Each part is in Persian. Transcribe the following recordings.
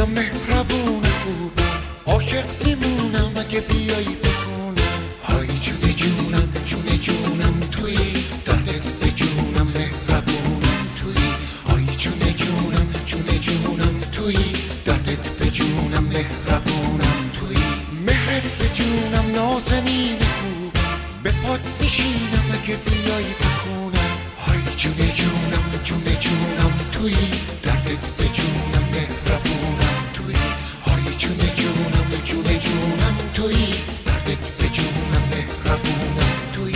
جونم مهربون خوبم، عاشق میمونم اگه بیایی بخونم. های جون جونم جون جونم تویی، دردت به جونم مهربونم تویی. های جون جونم جون جونم تویی، دردت به جونم مهربونم تویی. مهرت به جونم نازنین خوبم، به پات میشینم اگه بیایی بخونم. های جون جونم جون جونم تویی، دردت به جونم مهربونم تویی. های جون جونم جون جونم تویی، دردت به جونم مهربونم تویی.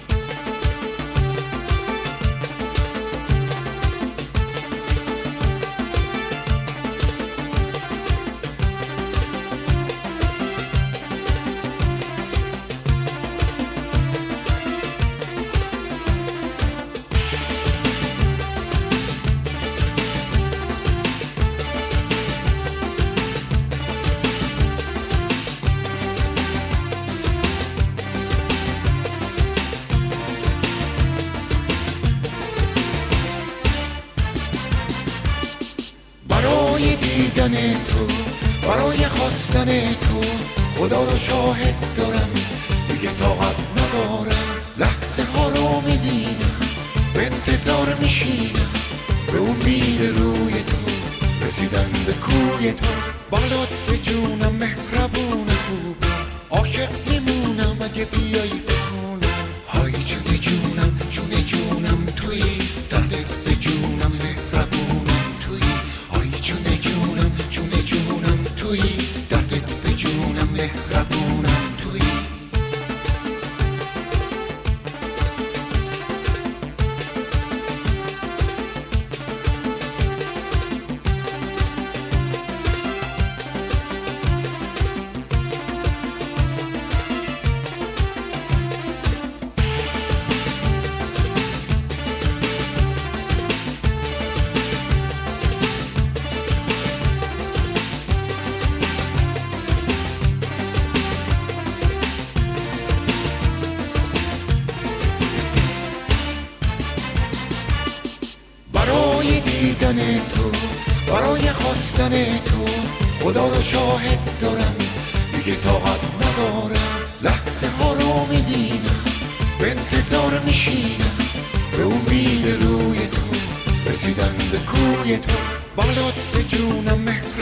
برای دیدن تو، برای خواستن تو، خدا رو شاهد دارم، دیگه طاقت ندارم. لحظه ها رو میبینم، به انتظار میشینم، به امید روی تو، رسیدن به کوی تو. بالات به جونم مهربون خوبم، عاشق میمونم اگه بیایی بخونم. های جون جونم جون جونم تویی، دردت به جونم مهربونم تویی. های جون جونم جون جونم تویی، دردت به جونم مهربونم تویی. برای دیدن تو، برای خواستن تو، خدا رو شاهد دارم، دیگه طاقت ندارم. لحظه ها رو میبینم، به انتظار میشینم، به امید روی تو، رسیدن به کوی تو. بالات به جونم